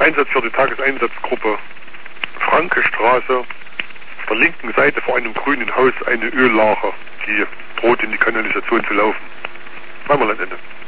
Einsatz für die Tageseinsatzgruppe Frankestraße. Auf der linken Seite vor einem grünen Haus eine Öllache, die droht in die Kanalisation zu laufen. Zweimal am Ende.